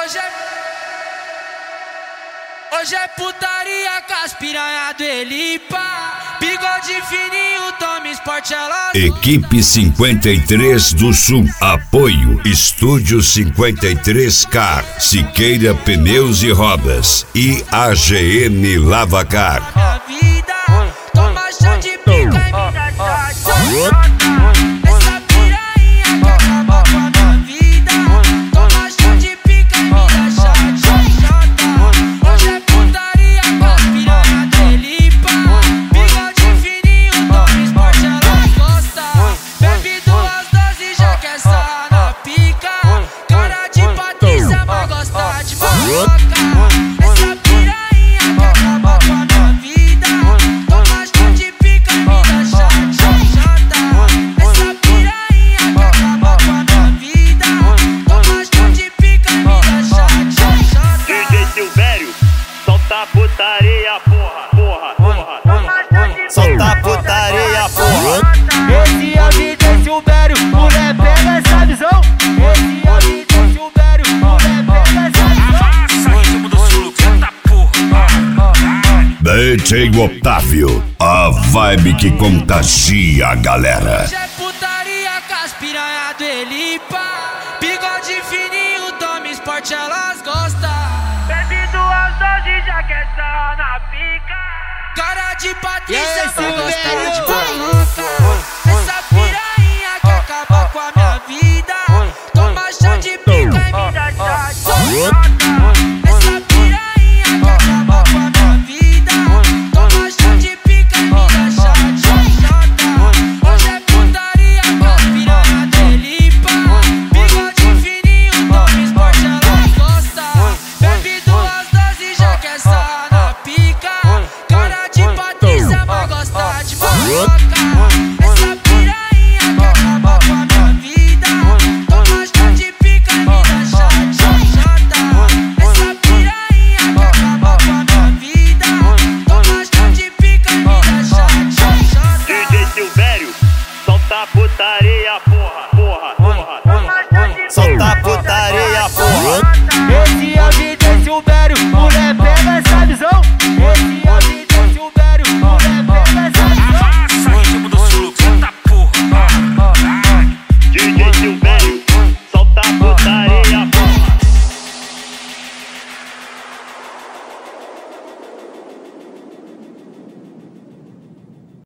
Hoje é putaria com as piranha do Elipa. Bigode fininho, toma esporte, ela... Equipe 53 do Sul. Apoio Estúdio 53 Car, Siqueira Pneus e Rodas e AGN Lavacar. A vida, toma chá de pica e me dá chá. Essa piranha que acaba com a minha vida. Toma chá de pica e me dá chá. Hoje é putaria com as piranha do Elipa. Bigode fininho, toma esporte, ela gosta. Bebe 2 doses, já quer sarrar na pica. Cara de Patrícia, mas gosta de maloca. Essa piranha que acaba com a minha vida. Toma chá de pica e me dá chá. Essa piranha que acaba com a minha vida. Toma chá de pica e me dá chá. DJ Silvério, solta a putaria, porra. Solta a putaria, porra. Esse é o DJ Silvério, mulher pega essa visão. Esse é o DJ Silvério, mulher pega essa visão. DJ Otávio, a vibe que contagia a galera. Hoje é putaria com as piranha do Elipa. Bigode fininho, toma esporte, elas gostam. Bebe 2 doses, já quer sarrar na pica. Cara de Patrícia, mas gosta de maloca. Essa piranha que acaba com a minha vida. Toma chá de pica e me dá chá.